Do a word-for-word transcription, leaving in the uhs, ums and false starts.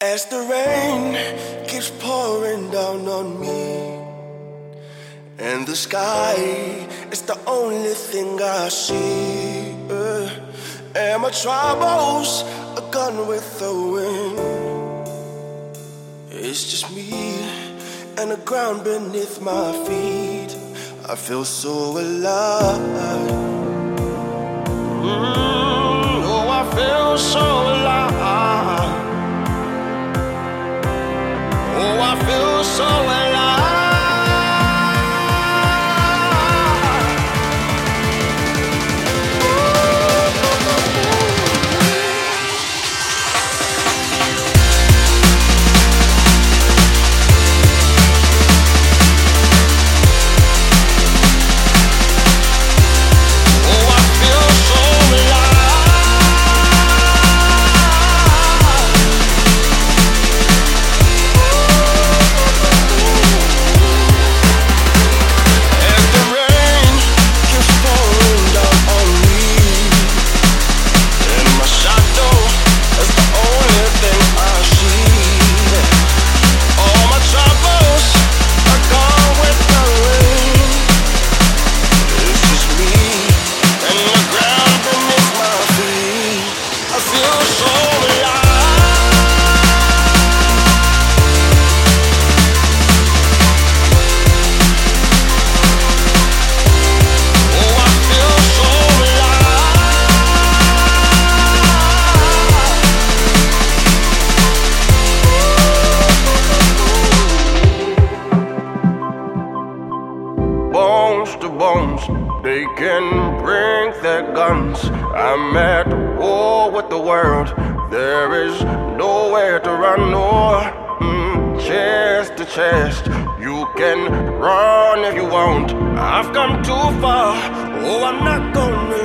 As the rain keeps pouring down on me, and the sky is the only thing I see, uh, and my troubles are gone with the wind. It's just me and the ground beneath my feet. I feel so alive. Mm, oh, I feel so alive. Oh, I feel so alive. Bones to bones, they can bring their guns. I'm at war with the world. There is nowhere to run, no. Mm, chest to chest, you can run if you want. I've come too far, oh, I'm not gonna